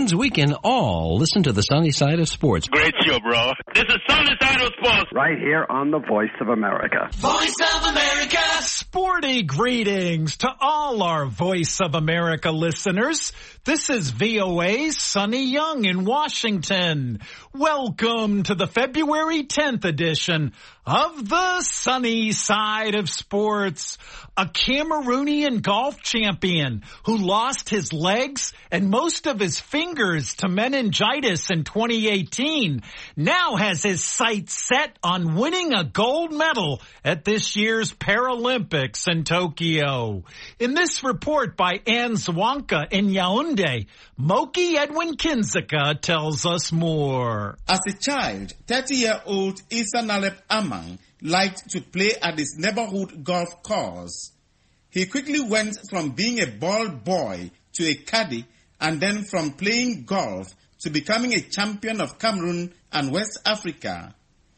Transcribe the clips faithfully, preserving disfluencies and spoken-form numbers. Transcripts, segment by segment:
means we can all listen to the sunny side of sports. Great show, bro. This is Sunny Side of Sports. Right here on the Voice of America. Voice of America. Sporty greetings to all our Voice of America listeners. This is V O A's Sonny Young in Washington. Welcome to the February tenth edition of the Sunny Side of Sports. A Cameroonian golf champion who lost his legs and most of his fingers to meningitis in twenty eighteen now has his sights set on winning a gold medal at this year's Paralympics in Tokyo. In this report by Anne Zwanka in Yaoundé, Moki Edwin Kinzika tells us more. As a child, thirty-year-old Issa Nalep Amang liked to play at his neighborhood golf course. He quickly went from being a ball boy to a caddy, and then from playing golf to becoming a champion of Cameroon and West Africa.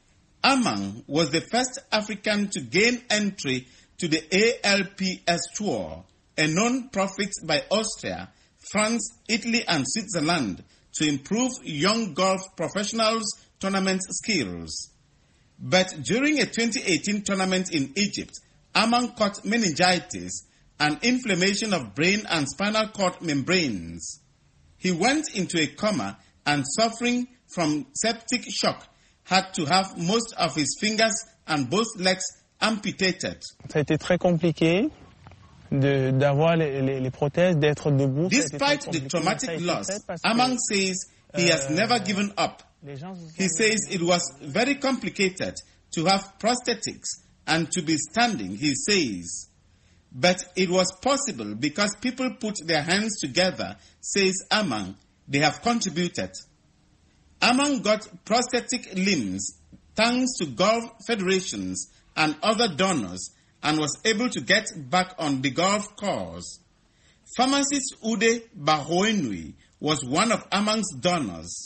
Amang was the first African to gain entry to the A L P S Tour, a non-profit by Austria, France, Italy, and Switzerland to improve young golf professionals' tournament skills. But during a twenty eighteen tournament in Egypt, Amang caught meningitis, an inflammation of brain and spinal cord membranes. He went into a coma and, suffering from septic shock, had to have most of his fingers and both legs amputated. Ça a été très compliqué de, d'avoir les, les, les prothèses, d'être debout. Despite the traumatic loss, Amang says he has never given up. He says it was very complicated to have prosthetics and to be standing, he says. But it was possible because people put their hands together, says Amang. They have contributed. Amang got prosthetic limbs thanks to golf federations and other donors and was able to get back on the golf course. Pharmacist Ude Bahoenui was one of Amang's donors.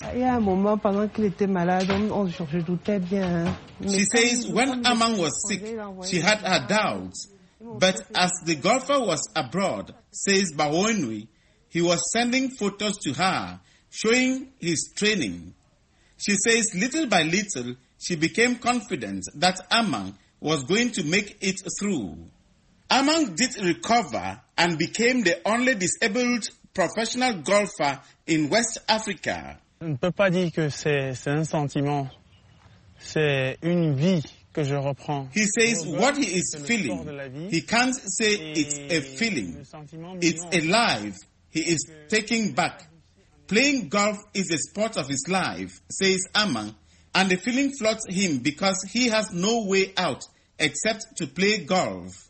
She says when Amang was sick, she had her doubts. But as the golfer was abroad, says Bahoenui, he was sending photos to her, showing his training. She says little by little, she became confident that Amang was going to make it through. Amang did recover and became the only disabled professional golfer in West Africa. On ne peut pas dire que c'est, c'est un sentiment, c'est une vie que je reprends. He says what he is feeling, he can't say it's a feeling. It's a life he is taking back. Playing golf is a sport of his life, says Amang, and the feeling floods him because he has no way out except to play golf.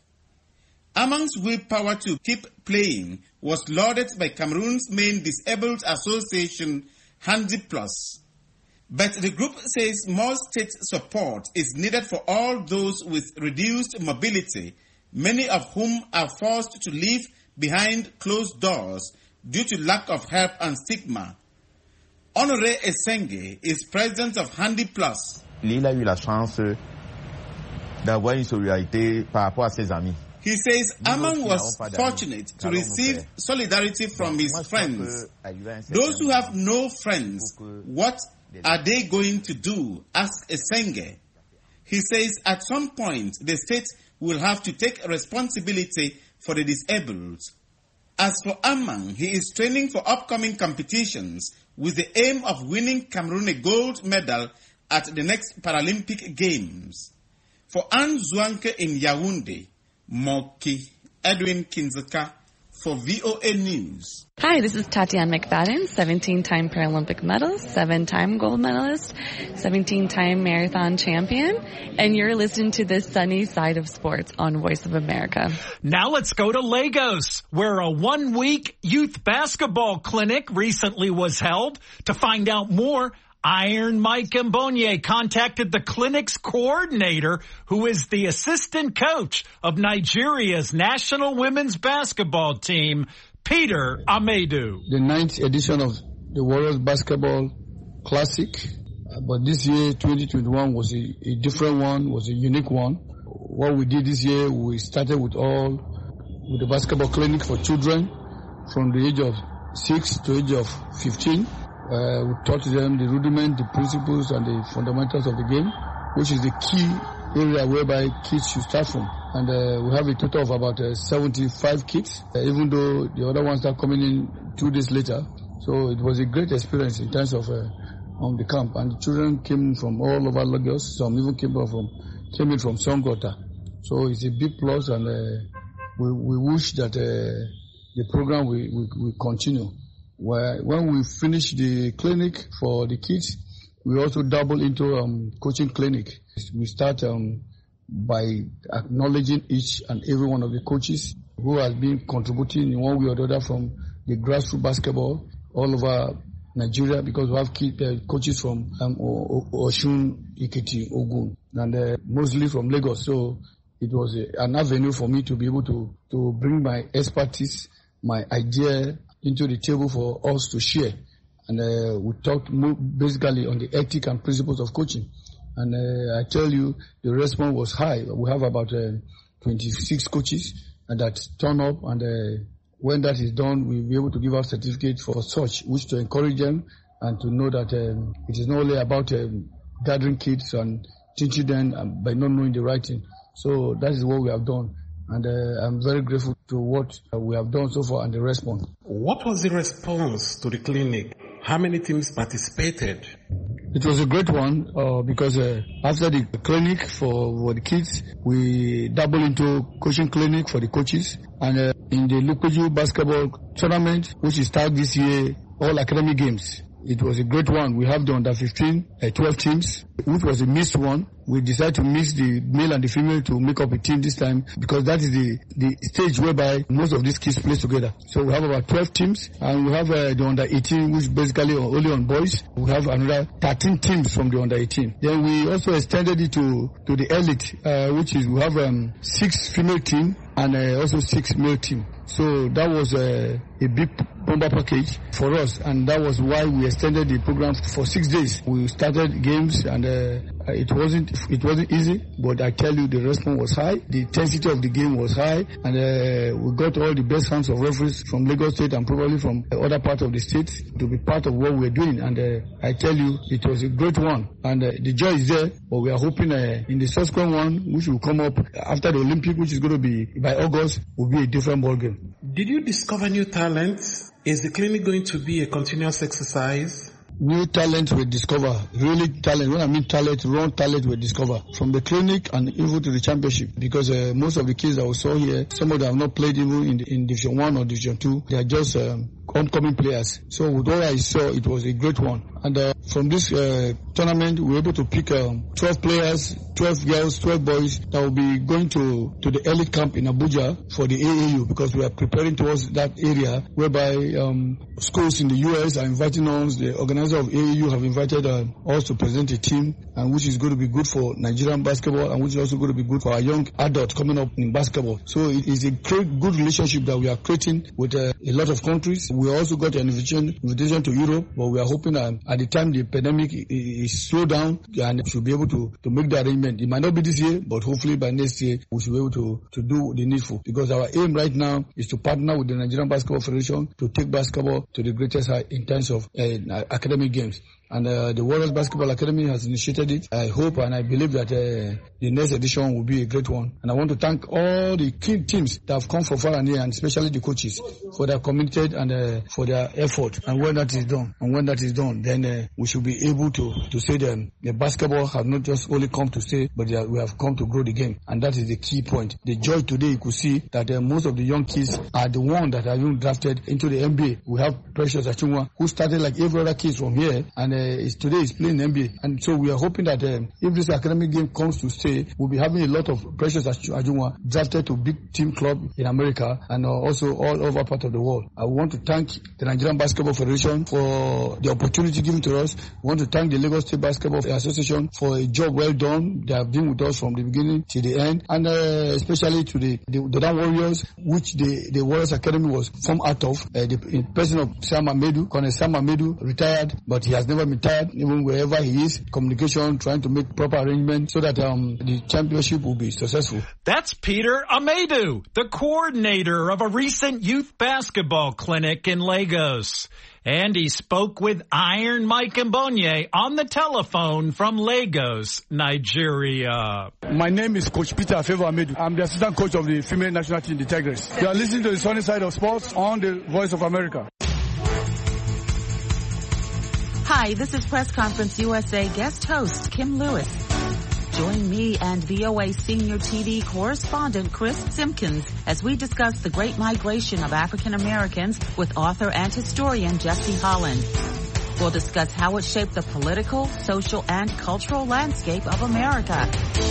Amang's willpower to keep playing was lauded by Cameroon's main disabled association, HandiPlus. But the group says more state support is needed for all those with reduced mobility, many of whom are forced to live behind closed doors due to lack of help and stigma. Honoré Essenge is president of HandiPlus. Il a eu la chance d'avoir une solidarité par rapport à ses amis. He says Amang was fortunate to receive solidarity from his friends. Those who have no friends, what are they going to do? Asked Essenge. He says at some point the state will have to take responsibility for the disabled. As for Amang, he is training for upcoming competitions with the aim of winning Cameroon a gold medal at the next Paralympic Games. For Anne Zwanke in Yaoundé, Moki Edwin Kinzika for V O A News. Hi, this is Tatiana McFadden, seventeen-time Paralympic medalist, seven-time gold medalist, seventeen-time marathon champion, and you're listening to the Sunny Side of Sports on Voice of America. Now let's go to Lagos, where a one-week youth basketball clinic recently was held. To find out more, Iron Mike Mbonye contacted the clinic's coordinator, who is the assistant coach of Nigeria's national women's basketball team, Peter Amedu. The ninth edition of the Warriors Basketball Classic, uh, but this year, twenty twenty-one, was a, a different one, was a unique one. What we did this year, we started with all, with the basketball clinic for children from the age of six to age of fifteen. Uh, we taught them the rudiment, the principles, and the fundamentals of the game, which is the key area whereby kids should start from. And uh, we have a total of about uh, seventy-five kids, uh, even though the other ones are coming in two days later. So it was a great experience in terms of uh, on the camp. And the children came from all over Lagos. Some even came from came in from Songota. So it's a big plus, and uh, we, we wish that uh, the program will, will, will continue. Where when we finish the clinic for the kids, we also double into um, coaching clinic. We start um, by acknowledging each and every one of the coaches who has been contributing in one way or the other from the grassroots basketball all over Nigeria, because we have key, uh, coaches from um, Osun, Ikiti, Ogun, and uh, mostly from Lagos. So it was a, an avenue for me to be able to, to bring my expertise, my idea into the table for us to share. And uh, we talked more basically on the ethic and principles of coaching. And uh, I tell you, the response was high. We have about uh, twenty-six coaches and that turn up, and uh, when that is done, we'll be able to give out certificates for such, which to encourage them and to know that um, it is not only about um, gathering kids and teaching them um, by not knowing the right thing. So that is what we have done. And uh, I'm very grateful to what uh, we have done so far and the response. What was the response to the clinic? How many teams participated? It was a great one uh, because uh, after the clinic for, for the kids, we doubled into coaching clinic for the coaches. And uh, in the Lukuju basketball tournament, which is started this year, all academic games, it was a great one. We have the under fifteen, uh, twelve teams, which was a mixed one. We decided to mix the male and the female to make up a team this time, because that is the, the stage whereby most of these kids play together. So we have about twelve teams, and we have uh, the under eighteen, which basically only on boys. We have another thirteen teams from the under eighteen. Then we also extended it to, to the elite, uh, which is we have um, six female team and uh, also six male team. So that was uh, a big bomber package for us, and that was why we extended the program for six days. We started games, and uh, it wasn't it wasn't easy, but I tell you, the response was high, the intensity of the game was high, and uh, we got all the best hands of referees from Lagos State and probably from other parts of the state to be part of what we're doing. And uh, I tell you, it was a great one, and uh, the joy is there. But we are hoping uh, in the subsequent one, which will come up after the Olympic, which is going to be by August, will be a different ballgame. Did you discover new talents? Is the clinic going to be a continuous exercise? New talent we discover, really talent. When I mean talent, raw talent we discover from the clinic and even to the championship. Because uh, most of the kids that we saw here, some of them have not played even in, in Division One or Division Two. They are just um, upcoming players. So with what I saw, it was a great one. And uh, from this uh, tournament, we were able to pick um, twelve players, twelve girls, twelve boys that will be going to, to the elite camp in Abuja for the A A U, because we are preparing towards that area whereby um, schools in the U S are inviting us. The organizer of A A U have invited uh, us to present a team, and which is going to be good for Nigerian basketball, and which is also going to be good for our young adults coming up in basketball. So it is a great, good relationship that we are creating with uh, a lot of countries. We also got an invitation, invitation to Europe, but we are hoping that at the time the pandemic is slowed down, and we should be able to, to make the arrangement. It might not be this year, but hopefully by next year we should be able to, to do the needful. Because our aim right now is to partner with the Nigerian Basketball Federation to take basketball to the greatest height in terms of uh, academic games. And uh, the Warriors Basketball Academy has initiated it. I hope and I believe that uh, the next edition will be a great one. And I want to thank all the key teams that have come from far and near, and especially the coaches, for their committed and uh, for their effort. And when that is done, and when that is done, then uh, we should be able to to say that the basketball have not just only come to stay, but are, we have come to grow the game. And that is the key point. The joy today, you could see that uh, most of the young kids are the ones that are being drafted into the N B A. We have Precious Achunwa, who started like every other kids from here, and uh, is today is playing N B A. And so we are hoping that um, if this academic game comes to stay, we'll be having a lot of Precious Achunwa drafted to big team club in America and uh, also all over part of the world. I want to thank the Nigerian Basketball Federation for the opportunity given to us. I want to thank the Lagos State Basketball Association for a job well done. They have been with us from the beginning to the end, and uh, especially to the the, the Dodan Warriors, which the, the Warriors Academy was formed out of. Uh, the in person of Sam Amedu, Colonel Sam Amedu, retired, but he has never welcome him tired, even wherever he is. Communication, trying to make proper arrangement so that um, the championship will be successful. That's Peter Amedu, the coordinator of a recent youth basketball clinic in Lagos. And he spoke with Iron Mike Mbonye on the telephone from Lagos, Nigeria. My name is Coach Peter Afevo Amedu. I'm the assistant coach of the female national team, the Tigers. You are listening to the Sunny Side of Sports on the Voice of America. Hi, this is Press Conference U S A guest host Kim Lewis. Join me and V O A senior T V correspondent Chris Simpkins as we discuss the great migration of African Americans with author and historian Jesse Holland. We'll discuss how it shaped the political, social, and cultural landscape of America.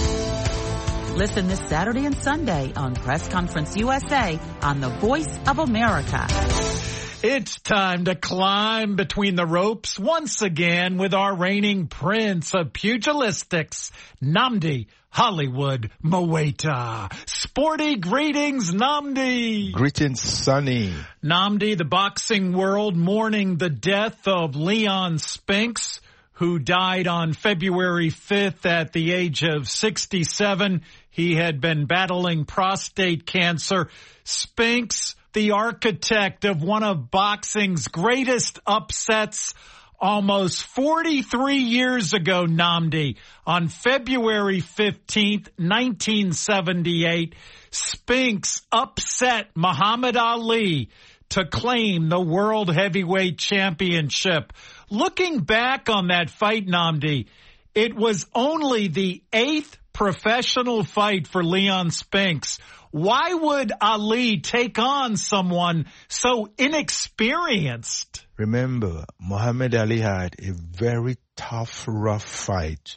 Listen this Saturday and Sunday on Press Conference U S A on the Voice of America. It's time to climb between the ropes once again with our reigning prince of pugilistics, Nnamdi Hollywood Mowaita. Sporty greetings, Nnamdi. Greetings, Sonny. Nnamdi, the boxing world mourning the death of Leon Spinks, who died on February fifth at the age of sixty-seven. He had been battling prostate cancer. Spinks, the architect of one of boxing's greatest upsets, almost forty-three years ago, Nnamdi, on February fifteenth, nineteen seventy-eight, Spinks upset Muhammad Ali to claim the World Heavyweight Championship. Looking back on that fight, Nnamdi, it was only the eighth professional fight for Leon Spinks. Why would Ali take on someone so inexperienced? Remember, Muhammad Ali had a very tough, rough fight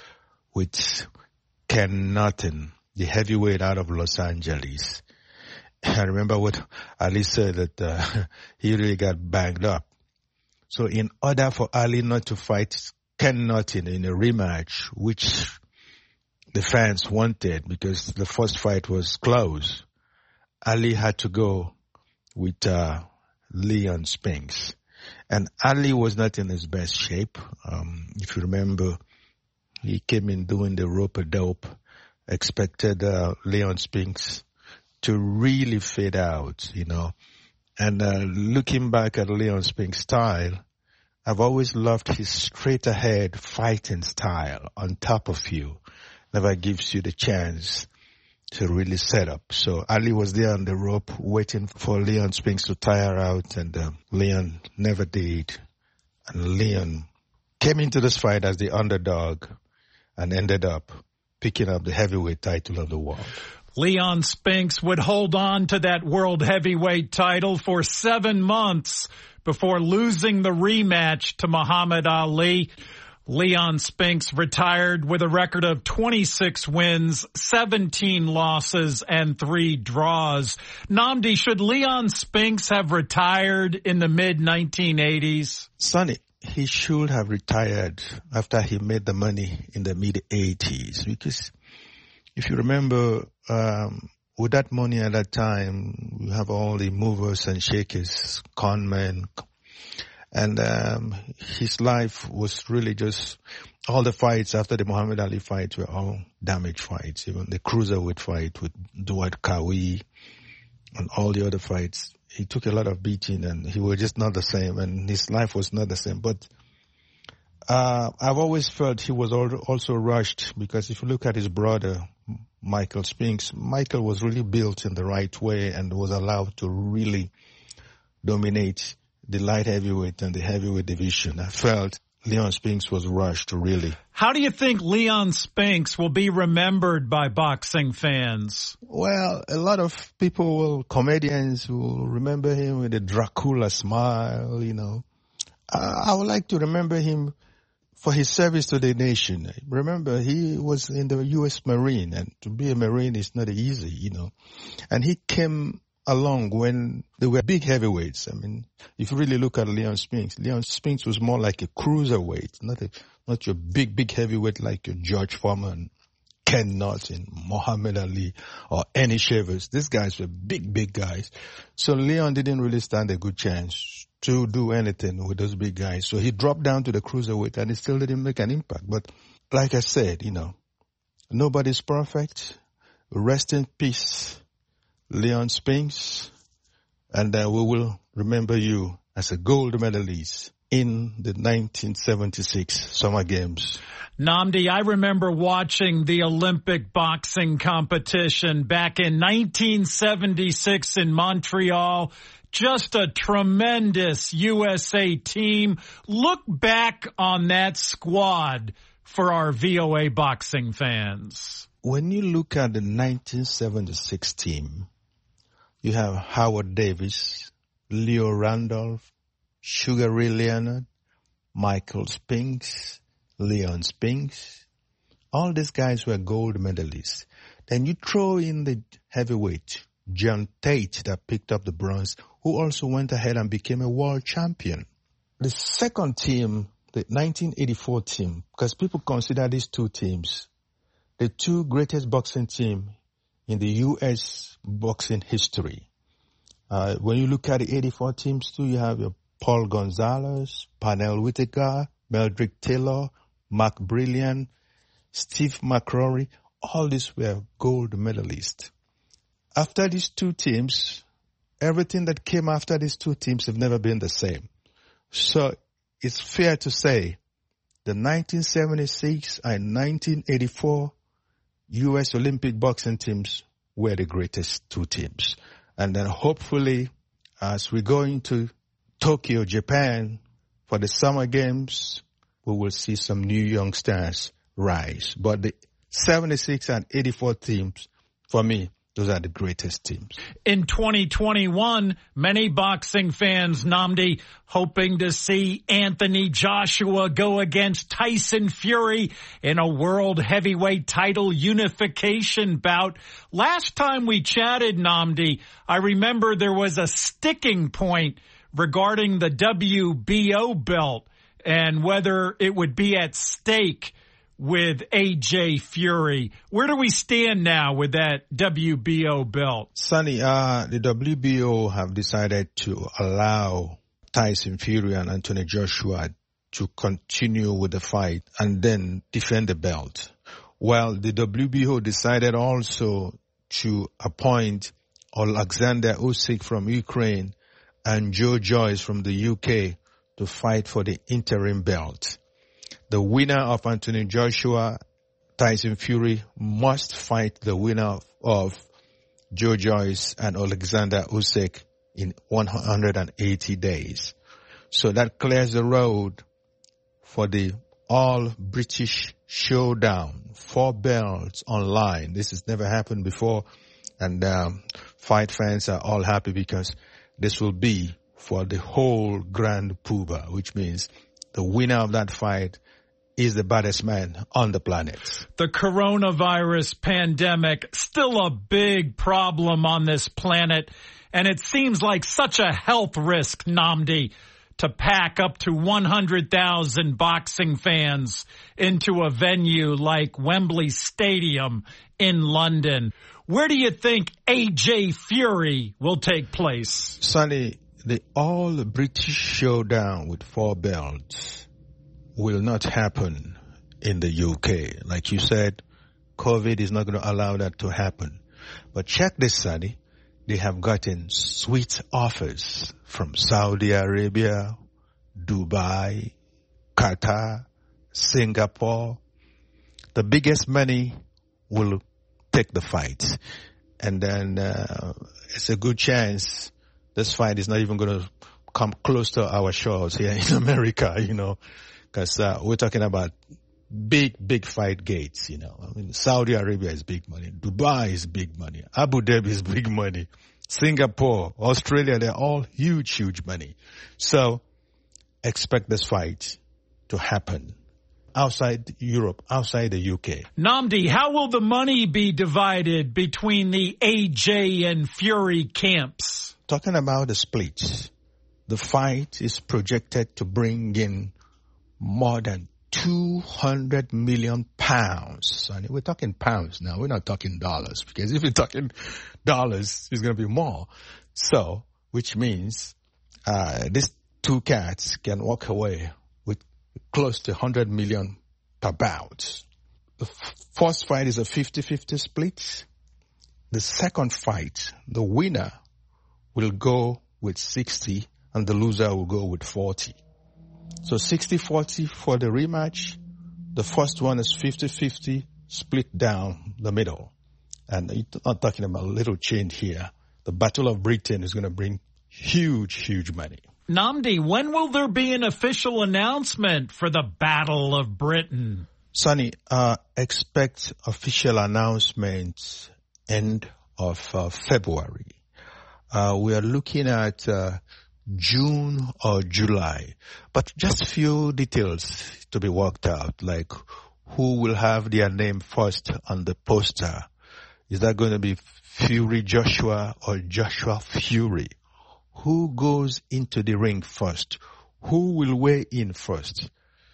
with Ken Norton, the heavyweight out of Los Angeles. I remember what Ali said, that uh, he really got banged up. So in order for Ali not to fight Ken Norton in a rematch, which the fans wanted because the first fight was close, Ali had to go with uh, Leon Spinks. And Ali was not in his best shape. Um, if you remember, he came in doing the rope-a-dope, expected uh, Leon Spinks to really fade out, you know. And uh, looking back at Leon Spinks' style, I've always loved his straight-ahead fighting style on top of you. Never gives you the chance to really set up. So Ali was there on the rope waiting for Leon Spinks to tire out, and uh, Leon never did. And Leon came into this fight as the underdog and ended up picking up the heavyweight title of the world. Leon Spinks would hold on to that world heavyweight title for seven months before losing the rematch to Muhammad Ali. Leon Spinks retired with a record of twenty-six wins, seventeen losses, and three draws. Nnamdi, should Leon Spinks have retired in the mid nineteen eighties? Sonny, he should have retired after he made the money in the mid eighties, because if you remember, um, with that money at that time, you have all the movers and shakers, con men. And um, his life was really just, all the fights after the Muhammad Ali fight were all damage fights. Even the cruiserweight fight with Duat Kawi and all the other fights, he took a lot of beating and he was just not the same, and his life was not the same. But uh, I've always felt he was also rushed, because if you look at his brother, Michael Spinks, Michael was really built in the right way and was allowed to really dominate the light heavyweight and the heavyweight division. I felt Leon Spinks was rushed, really. How do you think Leon Spinks will be remembered by boxing fans? Well, a lot of people, will, comedians will remember him with a Dracula smile, you know. I, I would like to remember him for his service to the nation. Remember, he was in the U S Marine, and to be a Marine is not easy, you know. And he came along when they were big heavyweights. I mean, if you really look at Leon Spinks, Leon Spinks was more like a cruiserweight, not a, not your big, big heavyweight like your George Foreman, Ken Norton, Muhammad Ali, or Annie Shavers. These guys were big, big guys. So Leon didn't really stand a good chance to do anything with those big guys. So he dropped down to the cruiserweight and he still didn't make an impact. But like I said, you know, nobody's perfect. Rest in peace, Leon Spinks. And uh, we will remember you as a gold medalist in the nineteen seventy-six Summer Games. Nnamdi, I remember watching the Olympic boxing competition back in nineteen seventy-six in Montreal. Just a tremendous U S A team. Look back on that squad for our V O A boxing fans. When you look at the nineteen seventy-six team, you have Howard Davis, Leo Randolph, Sugar Ray Leonard, Michael Spinks, Leon Spinks. All these guys were gold medalists. Then you throw in the heavyweight, John Tate, that picked up the bronze, who also went ahead and became a world champion. The second team, the nineteen eighty-four team, because people consider these two teams the two greatest boxing teams in the U S boxing history. Uh, when you look at the eighty-four teams too, you have your Paul Gonzalez, Pernell Whitaker, Meldrick Taylor, Mark Brilliant, Steve McCrory. All these were gold medalists. After these two teams, everything that came after these two teams have never been the same. So it's fair to say the nineteen seventy-six and nineteen eighty-four U S Olympic boxing teams were the greatest two teams. And then hopefully, as we go into Tokyo, Japan, for the Summer Games, we will see some new young stars rise. But the seventy-six and eighty-four teams, for me, those are the greatest teams. In twenty twenty-one, many boxing fans, Nnamdi, hoping to see Anthony Joshua go against Tyson Fury in a world heavyweight title unification bout. Last time we chatted, Nnamdi, I remember there was a sticking point regarding the W B O belt and whether it would be at stake with A J Fury. Where do we stand now with that W B O belt? Sonny, uh, the W B O have decided to allow Tyson Fury and Anthony Joshua to continue with the fight and then defend the belt. Well, the W B O decided also to appoint Alexander Usyk from Ukraine and Joe Joyce from the U K to fight for the interim belt. The winner of Anthony Joshua, Tyson Fury, must fight the winner of, of Joe Joyce and Alexander Usyk in one hundred eighty days. So that clears the road for the all-British showdown. Four belts online. This has never happened before. And um, fight fans are all happy because this will be for the whole Grand Poobah, which means the winner of that fight is the baddest man on the planet. The coronavirus pandemic, still a big problem on this planet. And it seems like such a health risk, Nnamdi, to pack up to one hundred thousand boxing fans into a venue like Wembley Stadium in London. Where do you think A J Fury will take place? Sonny, the all-British showdown with four belts will not happen in the U K. Like you said, COVID is not going to allow that to happen. But check this, Sonny. They have gotten sweet offers from Saudi Arabia, Dubai, Qatar, Singapore. The biggest money will take the fight. And then uh, it's a good chance this fight is not even going to come close to our shores here in America, you know. Because uh, we're talking about big, big fight gates, you know. I mean, Saudi Arabia is big money. Dubai is big money. Abu Dhabi is big money. Singapore, Australia, they're all huge, huge money. So expect this fight to happen outside Europe, outside the U K. Nnamdi, how will the money be divided between the A J and Fury camps? Talking about the splits, the fight is projected to bring in more than two hundred million pounds. And we're talking pounds now. We're not talking dollars, because if we're talking dollars, it's going to be more. So, which means uh, this two cats can walk away with close to one hundred million per bout. The f- first fight is a fifty-fifty split. The second fight, the winner will go with sixty and the loser will go with forty. So sixty forty for the rematch. The first one is fifty-fifty split down the middle. And you're not talking about a little change here. The Battle of Britain is going to bring huge, huge money. Nnamdi, when will there be an official announcement for the Battle of Britain? Sonny, uh, expect official announcements end of uh, February. Uh, we are looking at uh, June or July, but just few details to be worked out, like who will have their name first on the poster. Is that going to be Fury Joshua or Joshua Fury? Who goes into the ring first? Who will weigh in first?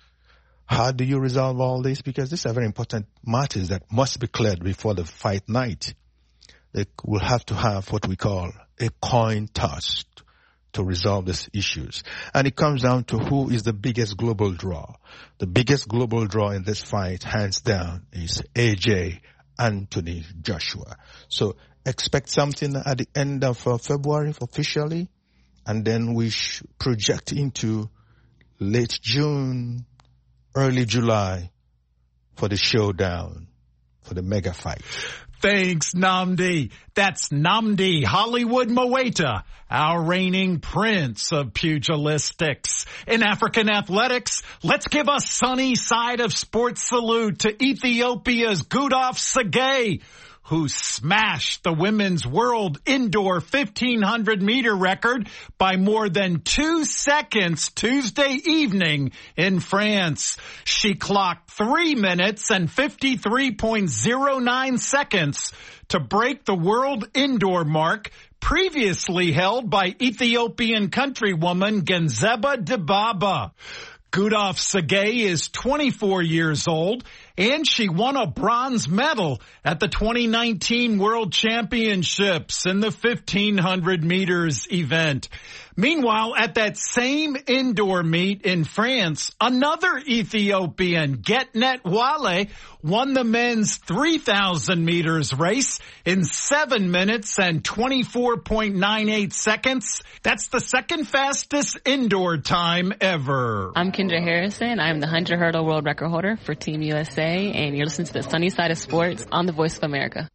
How do you resolve all this? Because these are very important matters that must be cleared before the fight night. They will have to have what we call a coin toss to resolve these issues. And it comes down to who is the biggest global draw. The biggest global draw in this fight, hands down, is A J Anthony Joshua. So expect something at the end of uh, February officially, and then we sh- project into late June, early July for the showdown, for the mega fight. Thanks, Nnamdi. That's Nnamdi Hollywood Moeta, our reigning prince of pugilistics. In African athletics, let's give a sunny side of sports salute to Ethiopia's Gudaf Tsegay, who smashed the women's world indoor fifteen hundred meter record by more than two seconds Tuesday evening in France. She clocked three minutes and fifty-three point zero nine seconds to break the world indoor mark previously held by Ethiopian countrywoman Genzeba Dibaba. Gudaf Tsegay is twenty-four years old, and she won a bronze medal at the twenty nineteen World Championships in the fifteen hundred meters event. Meanwhile, at that same indoor meet in France, another Ethiopian, Getnet Wale, won the men's three thousand meters race in seven minutes and twenty-four point nine eight seconds. That's the second fastest indoor time ever. I'm Kendra Harrison. I'm the one hundred hurdle world record holder for Team U S A, and you're listening to the Sunny Side of Sports on the Voice of America.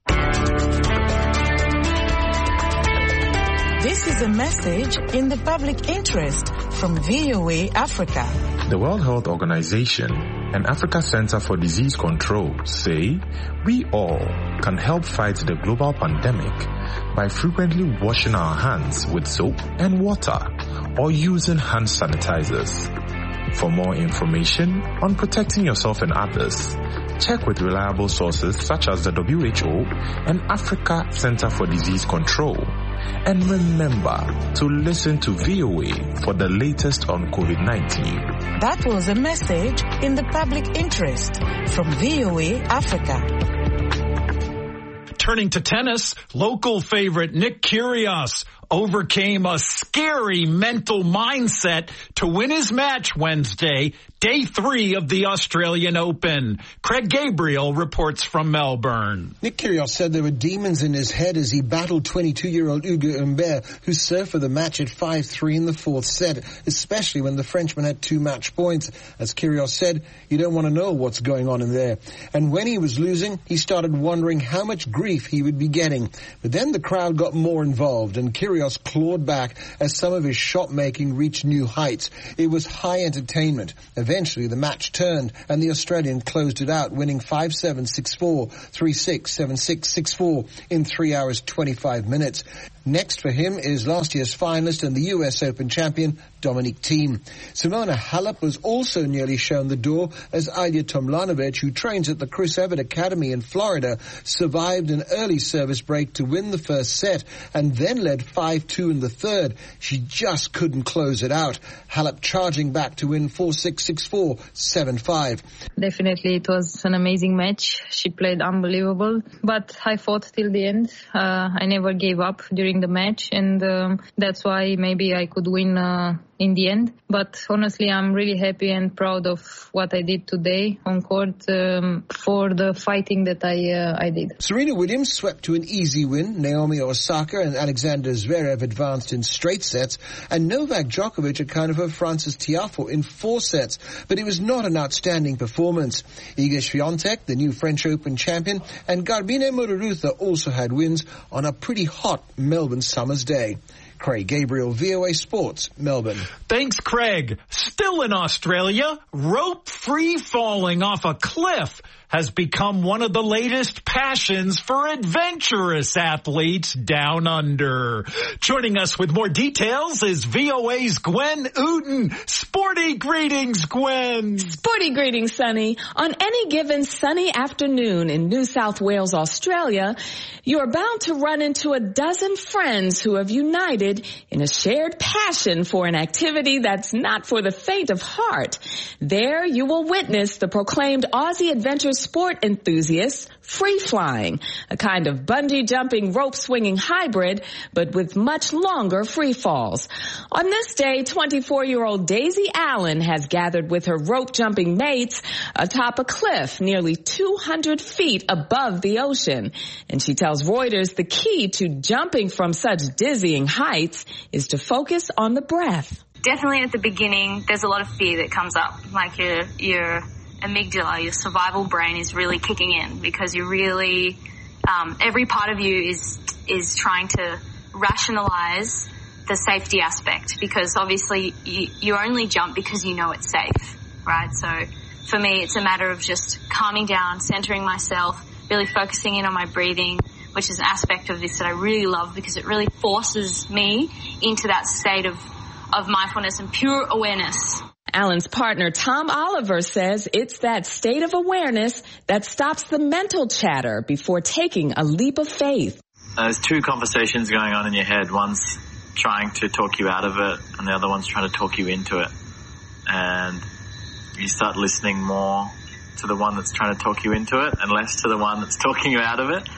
This is a message in the public interest from V O A Africa. The World Health Organization and Africa Center for Disease Control say we all can help fight the global pandemic by frequently washing our hands with soap and water or using hand sanitizers. For more information on protecting yourself and others, check with reliable sources such as the W H O and Africa Center for Disease Control. And remember to listen to V O A for the latest on COVID nineteen. That was a message in the public interest from V O A Africa. Turning to tennis, local favorite Nick Kyrgios overcame a scary mental mindset to win his match Wednesday, day three of the Australian Open. Craig Gabriel reports from Melbourne. Nick Kyrgios said there were demons in his head as he battled twenty-two-year-old Ugo Humbert, who served for the match at five three in the fourth set, especially when the Frenchman had two match points. As Kyrgios said, you don't want to know what's going on in there. And when he was losing, he started wondering how much grief he would be getting. But then the crowd got more involved, and Kyrgios clawed back as some of his shot-making reached new heights. It was high entertainment. Eventually, the match turned, and the Australian closed it out, winning five seven, six four, three six, seven six, six four in three hours, twenty-five minutes. Next for him is last year's finalist and the U S Open champion, Dominic Thiem. Simona Halep was also nearly shown the door as Ilya Tomljanovic, who trains at the Chris Evert Academy in Florida, survived an early service break to win the first set and then led five two in the third. She just couldn't close it out. Halep charging back to win four six, six four, seven five. Definitely it was an amazing match. She played unbelievable, but I fought till the end. Uh, I never gave up during the match, and um, that's why maybe I could win uh, in the end. But honestly, I'm really happy and proud of what I did today on court um, for the fighting that I uh, I did. Serena Williams swept to an easy win. Naomi Osaka and Alexander Zverev advanced in straight sets, and Novak Djokovic accounted for Francis Tiafoe in four sets. But it was not an outstanding performance. Iga Swiatek, the new French Open champion, and Garbine Muguruza also had wins on a pretty hot Melbourne summer's day. Craig Gabriel, V O A Sports, Melbourne. Thanks, Craig. Still in Australia, rope free falling off a cliff has become one of the latest passions for adventurous athletes down under. Joining us with more details is V O A's Gwen Uden. Sporty greetings, Gwen. Sporty greetings, Sonny. On any given sunny afternoon in New South Wales, Australia, you're bound to run into a dozen friends who have united in a shared passion for an activity that's not for the faint of heart. There you will witness the proclaimed Aussie adventure sport enthusiasts free flying, a kind of bungee jumping, rope swinging hybrid, but with much longer free falls. On this day, twenty-four-year-old Daisy Allen has gathered with her rope jumping mates atop a cliff nearly two hundred feet above the ocean. And she tells Reuters the key to jumping from such dizzying heights is to focus on the breath. Definitely at the beginning, there's a lot of fear that comes up, like your, your amygdala, your survival brain is really kicking in because you really, um, every part of you is, is trying to rationalize the safety aspect because obviously you, you only jump because you know it's safe, right? So for me, it's a matter of just calming down, centering myself, really focusing in on my breathing, which is an aspect of this that I really love because it really forces me into that state of, of mindfulness and pure awareness. Allen's partner, Tom Oliver, says it's that state of awareness that stops the mental chatter before taking a leap of faith. There's two conversations going on in your head. One's trying to talk you out of it, and the other one's trying to talk you into it. And you start listening more to the one that's trying to talk you into it and less to the one that's talking you out of it.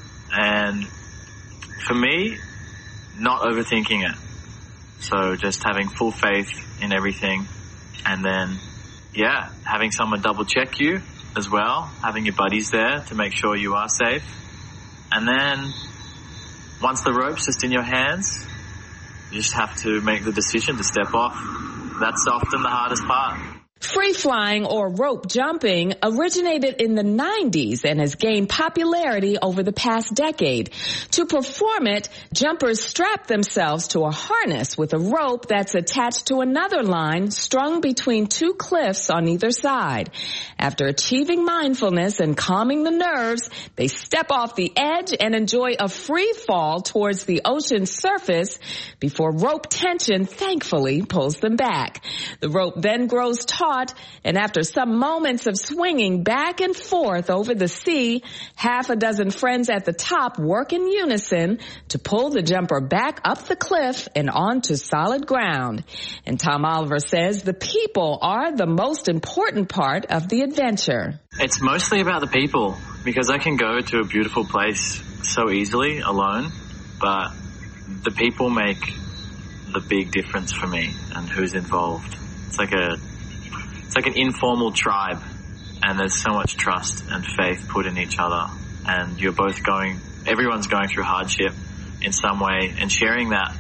And for me, not overthinking it. So just having full faith in everything. And then, yeah, having someone double check you as well, having your buddies there to make sure you are safe. And then once the rope's just in your hands, you just have to make the decision to step off. That's often the hardest part. Free flying or rope jumping originated in the nineties and has gained popularity over the past decade. To perform it, jumpers strap themselves to a harness with a rope that's attached to another line strung between two cliffs on either side. After achieving mindfulness and calming the nerves, they step off the edge and enjoy a free fall towards the ocean's surface before rope tension thankfully pulls them back. The rope then grows taut, and after some moments of swinging back and forth over the sea, half a dozen friends at the top work in unison to pull the jumper back up the cliff and onto solid ground. And Tom Oliver says the people are the most important part of the adventure. It's mostly about the people, because I can go to a beautiful place so easily alone, but the people make the big difference for me and who's involved. It's like a It's like an informal tribe, and there's so much trust and faith put in each other, and you're both going, everyone's going through hardship in some way, and sharing that,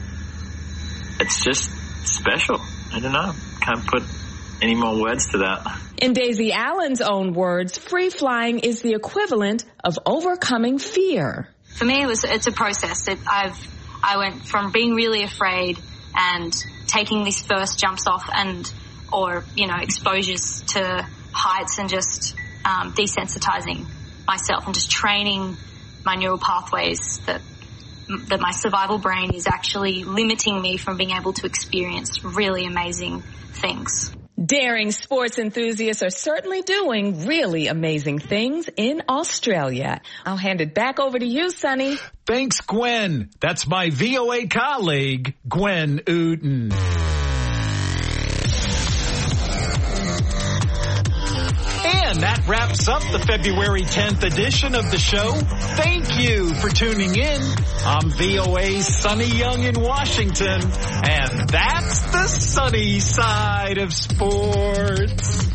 it's just special. I don't know, can't put any more words to that. In Daisy Allen's own words, free flying is the equivalent of overcoming fear. For me, it was, it's a process. It, I've, I went from being really afraid and taking these first jumps off and or, you know, exposures to heights and just um, desensitizing myself and just training my neural pathways that that my survival brain is actually limiting me from being able to experience really amazing things. Daring sports enthusiasts are certainly doing really amazing things in Australia. I'll hand it back over to you, Sonny. Thanks, Gwen. That's my V O A colleague, Gwen Uden. And that wraps up the February tenth edition of the show. Thank you for tuning in. I'm V O A's Sonny Young in Washington, and that's the sunny side of sports.